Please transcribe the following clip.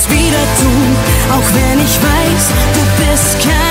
es wieder tun, auch wenn ich weiß, du bist kein